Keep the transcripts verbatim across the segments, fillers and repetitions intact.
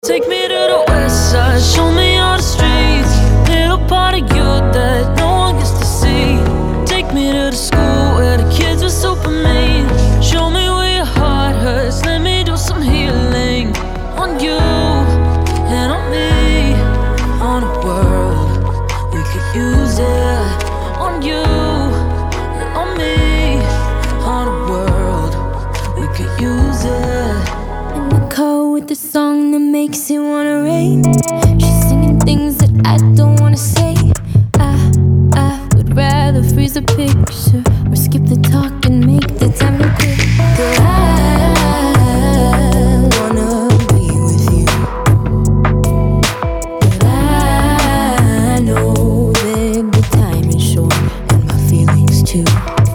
Take me to the west side, show me all the streets. Little part of you that no one gets to see. Take me to the school where the kids were super mean. Show me where your heart hurts, let me do some healing. On you and on me, on a world we could use it. On you and on me, on a world we could use it. In the car with the song that makes you wanna rain. She's singing things that I don't wanna say. I, I would rather freeze a picture or skip the talk and make the time go quick. Girl, I wanna be with you, but I know that the time is short and my feelings too.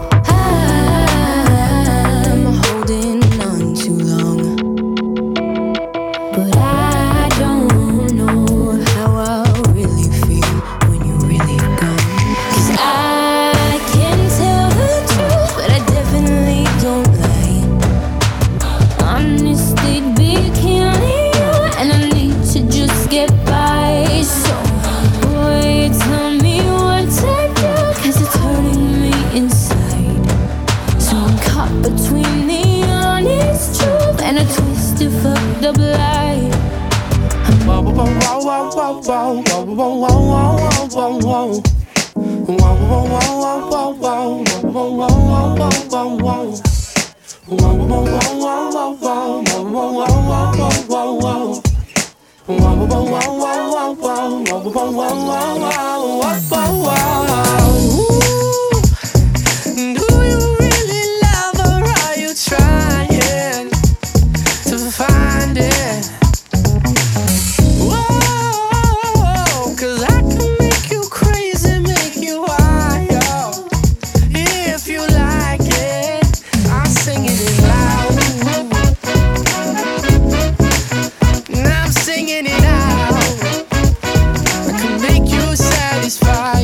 I'm holding on too long, but I don't know how I'll really feel when you're really gone. Cause I can tell the truth, but I definitely don't lie. Honestly, be killing you, and I need to just get by. So, boy, tell me what to do, cause it's hurting me inside. So I'm caught between the honest truth and a twisted, fucked up lie. Wow, wow, wow, wow, wow, wow, wow, wow, wow, wow, wow, wow. Wow, wow, wow, wow, wow, wow, wow, wow, wow, wow, wow. Wow, wow, wow, wow, wow, wow, wow, wow, wow, wow, wow. Wow, wow, wow, wow, wow, wow, wow, wow, wow, wow, wow, wow. Do you really love her? Are you trying to find it? Whoa, cause I can make you crazy, make you wild. If you like it, I'll sing it loud. And I'm singing it out. I can make you satisfied.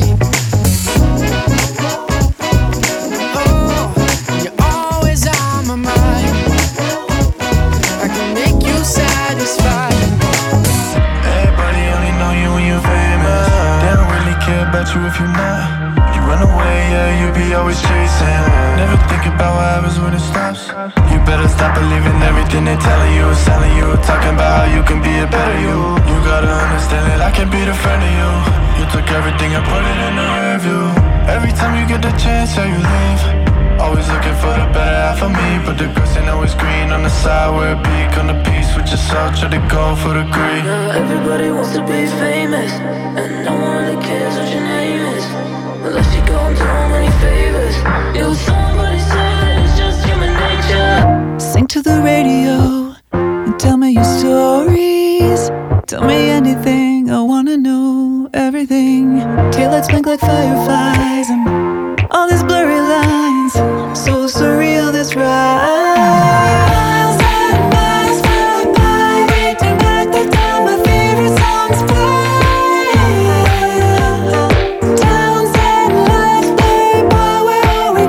Oh, you're always on my mind. I can make you satisfied. Everybody only know you when you're famous. They don't really care about you if you're not. You run away, yeah, you be always chasing. Never think about what happens when it stops. You better stop believing everything they're telling you, selling you, talking about how you can be a better you. You gotta understand that I can be the friend of you. You took everything and put it in the review. Every time you get the chance, yeah, you leave. Always looking for the better half of me, but the grass ain't always green on the side where it peak. On the piece with yourself, try to go for the green. Now everybody wants to be famous, and no one really cares what your name is, unless you go and do many favors. You somebody said that it's just human nature. Sing to the radio and tell me your stories. Tell me anything, I wanna know everything. Taillights blink like fireflies and all these blurry lines. So surreal, this ride. Miles and miles fly by, waiting back the time my favorite songs play. Towns and lights play by, where are we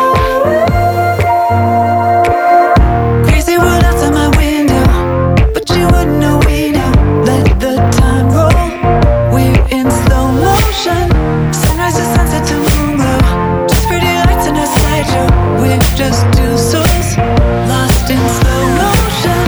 going? Crazy world outside my window, but you wouldn't know we know. Let the time roll, we're in slow motion. Sunrise to sunset to moon glow, just pretty lights in a slideshow. We're just two souls lost in slow motion.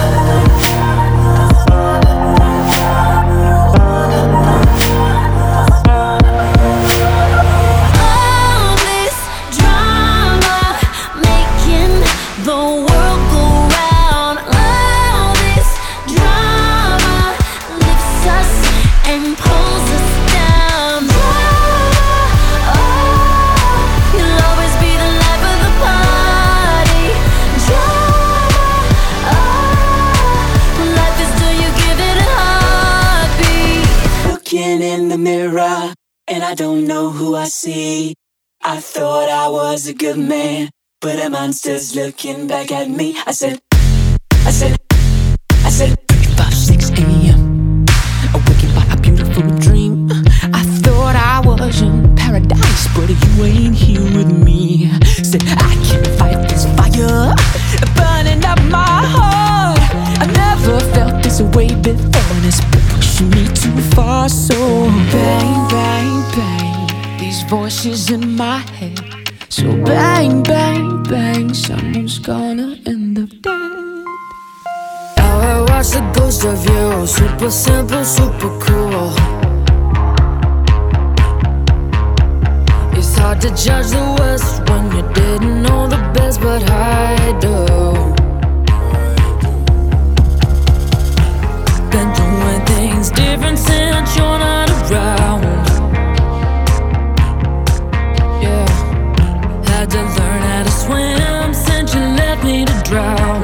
All this drama making the world go round. All this drama lifts us and pulls us down. Drama, oh, you'll always be the life of the party. Drama, oh, life is till you give it a heartbeat. Looking in the mirror, and I don't know who I see. I thought I was a good man, but a monster's looking back at me. I said, I said, I said, five, six a.m. Awakened by a beautiful dream. I thought I was in paradise, but you ain't here with me. Said I can't fight this fire burning up my heart. I never felt this way before. it's pushing me too far. So bang, bang, bang, these voices in my head. So bang, bang, bang, someone's gonna end up dead. Now I watch the ghost of you, super simple, super cool. It's hard to judge the West when you didn't know the best, but I do. Been doing things different since you're not around. Yeah, had to learn how to swim since you left me to drown.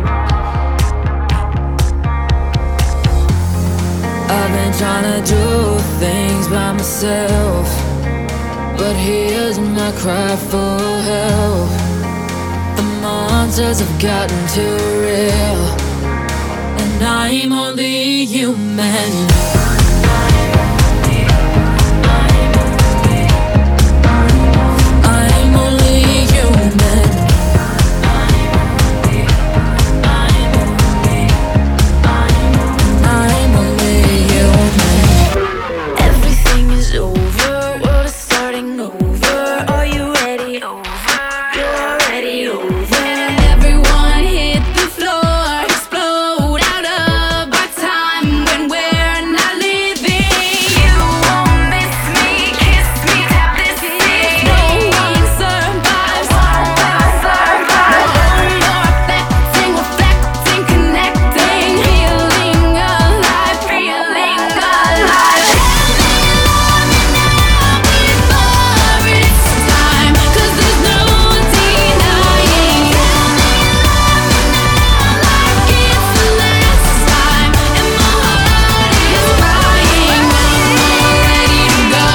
I've been trying to do things by myself, but here's my cry for help. The monsters have gotten too real, and I'm only human. I'm only human. I'm only human. Everything is over, world is starting over. Are you ready? Over. You're already over. Everyone hit the floor, explode out of our time when we're not living. You won't miss me, kiss me, tap this thing. No one survives, no one will survive. No more reflecting, reflecting, connecting, feeling alive, feeling alive. Before it's time, 'cause there's no denying. Like it's the last time, and my heart is crying. I'm ready to go.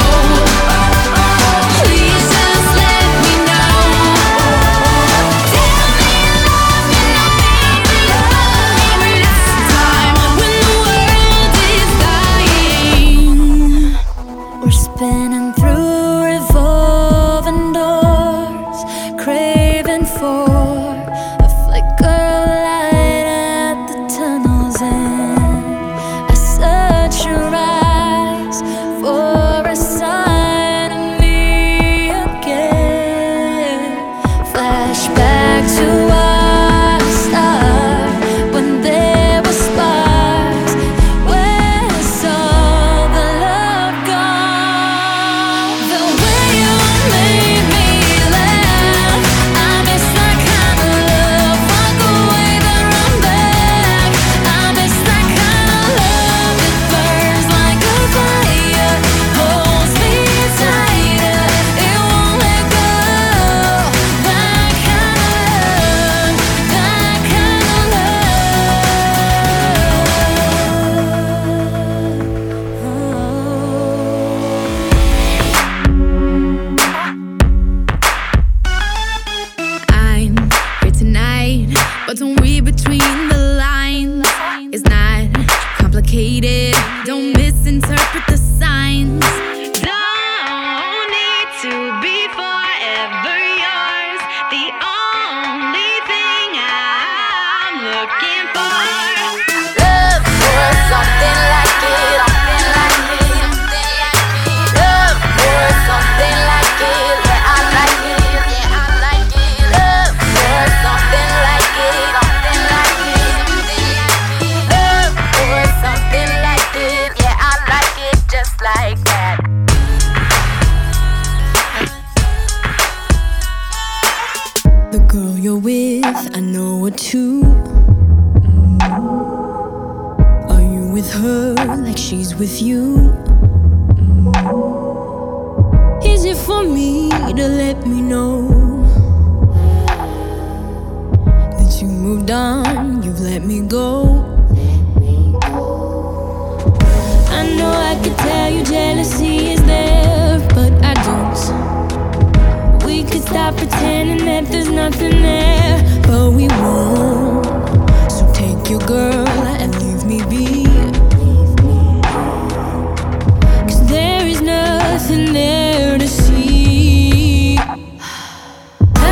Please just let me know. Tell me you love me, love me, love me this time when the world is dying. We're spinning through revolving doors, craving for a flicker of light at the tunnel's end. I search your eyes for a sign of me again. Flashback to our start when there were sparks. Where's all the love gone? The way you made me laugh, I miss that kind of love. Walk away, then run back. I miss that kind of love that burns like a fire, holds me tighter, it won't let go. That kind of love, that kind of I'm here tonight, but don't read between the lines. It's not complicated, don't misinterpret the signs. Don't need to be forever yours. The only thing I'm looking for. Love for something like it, something like it, love for something like it, yeah I like it, yeah I like it. Love for something like it, something like it, love for something like it, yeah I like it just like that. The girl you're with, I know her too. Are you with her like she's with you? Is it for me to let me know that you moved on, you've let me go? I know I could tell you jealousy is there, but I don't. We could stop pretending that there's nothing there, but we won't. So take your girl and leave me be, 'cause there is nothing there to see. I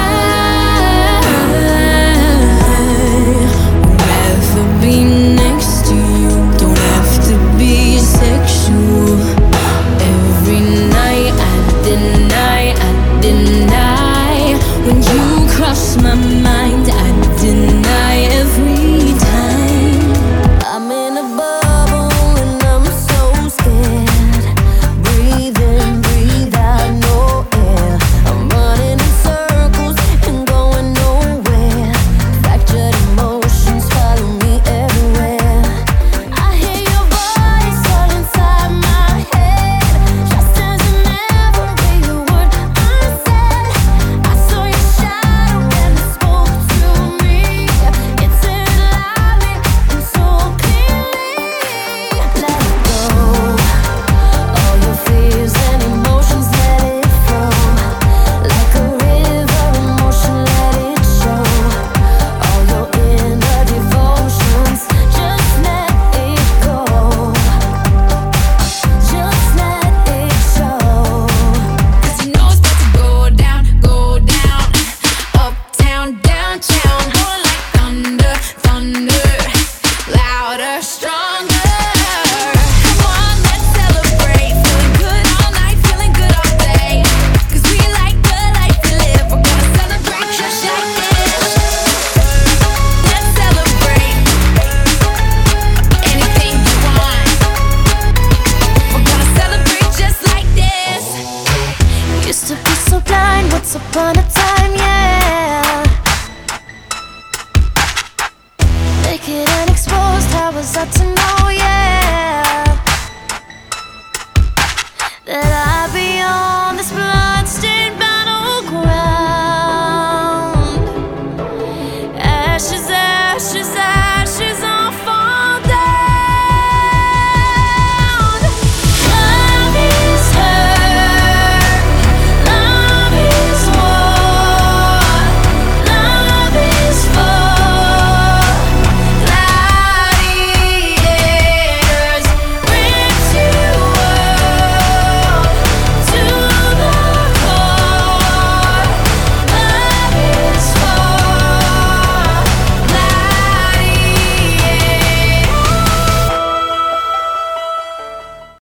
would rather be next to you, don't have to yeah, that I